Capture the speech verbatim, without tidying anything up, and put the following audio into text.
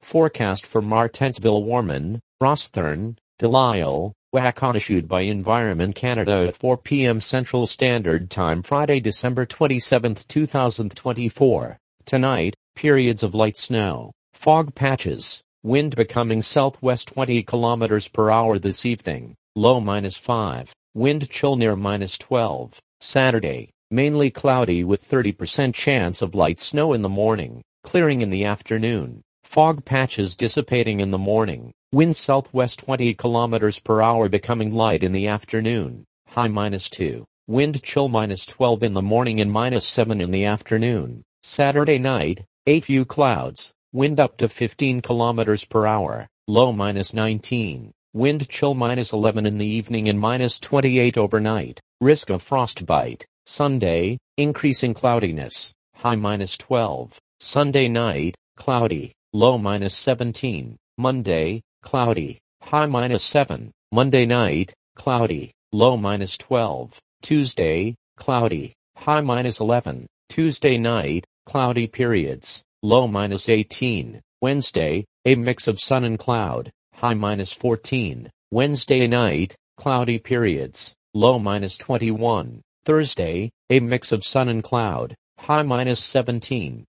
Forecast for Martensville Warman, Rosthern, Delisle, Wacon issued by Environment Canada at four p m Central Standard Time Friday, December twenty-seventh, two thousand twenty-four. Tonight, periods of light snow, fog patches, wind becoming southwest twenty kilometers per hour this evening, low minus five, wind chill near minus twelve. Saturday, mainly cloudy with thirty percent chance of light snow in the morning, clearing in the afternoon, fog patches dissipating in the morning, wind southwest twenty kilometers per hour becoming light in the afternoon, high minus two, wind chill minus twelve in the morning and minus seven in the afternoon. Saturday night, a few clouds, wind up to fifteen kilometers per hour, low minus nineteen, wind chill minus eleven in the evening and minus twenty-eight overnight, risk of frostbite. Sunday, increasing cloudiness, high minus twelve, Sunday night, cloudy, low minus seventeen, Monday, cloudy, high minus seven, Monday night, cloudy, low minus twelve, Tuesday, cloudy, high minus eleven, Tuesday night, cloudy periods, low minus eighteen, Wednesday, a mix of sun and cloud, high minus fourteen, Wednesday night, cloudy periods, low minus twenty-one, Thursday, a mix of sun and cloud, high minus seventeen,